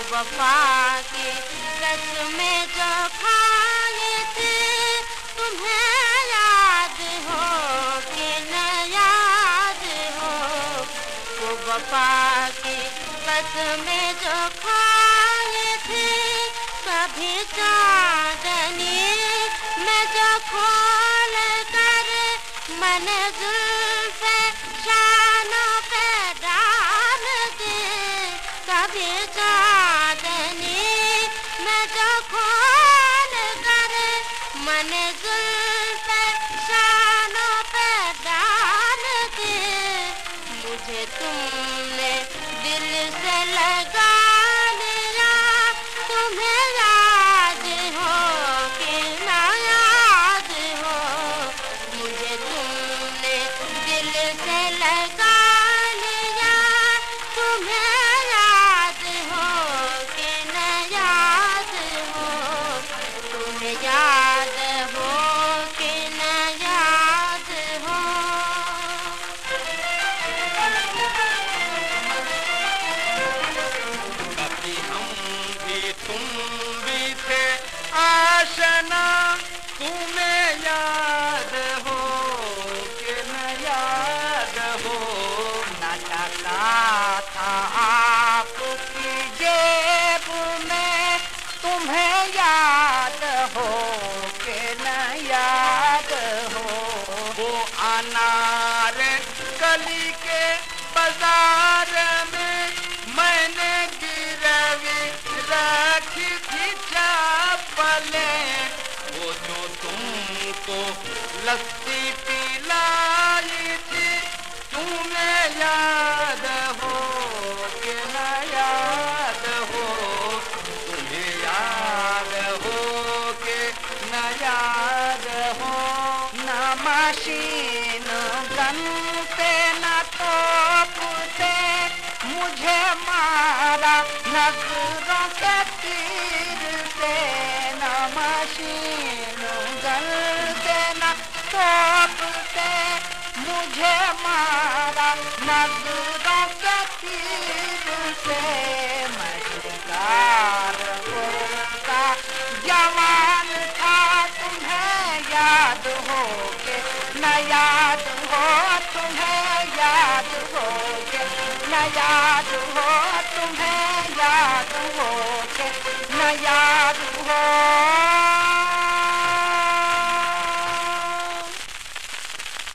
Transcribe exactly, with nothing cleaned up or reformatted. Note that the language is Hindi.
वफा की कसमें जो खाए थे, तुम्हें याद हो कि न याद हो। वो वफा की कसमें जो खाए थे, कभी चांदनी में जो खोल कर मैंने जुल्फ़े शानों पे डाल दे। कभी चांदनी में जो खोल कर मैंने जुल्फ़े शानों पे डाल दे। मुझे तुमने दिल से लगा लिया, तुम्हें याद हो कि ना याद हो। मुझे तुमने दिल से लगा लिया, तुम्हें याद हो कि ना याद हो। तुम्हें याद हो कि ना याद हो। कभी हम भी तुम भी थे आशना, तुम्हें याद हो कि न याद हो। न टका था आपकी जेब में, तुम्हें याद हो कि न याद हो। वो अनार कली के बाजार में मैंने गिरवी रखी थी चप्पलें। वो जो तुमको लस्सी पिलाई थी, तुम्हें याद हो कि न याद हो। तुम्हें याद हो कि न याद हो। न मशीन गन पे न तोप से मुझे मारा नजरों के तीर से। न मशीन गन से न तोप से मुझे मारा नजरों के तीर से। मैं शिकारपुर का जवान था, तुम्हें याद हो के न याद हो। तुम्हें याद हो के न याद हो। तुम्हें याद हो के न याद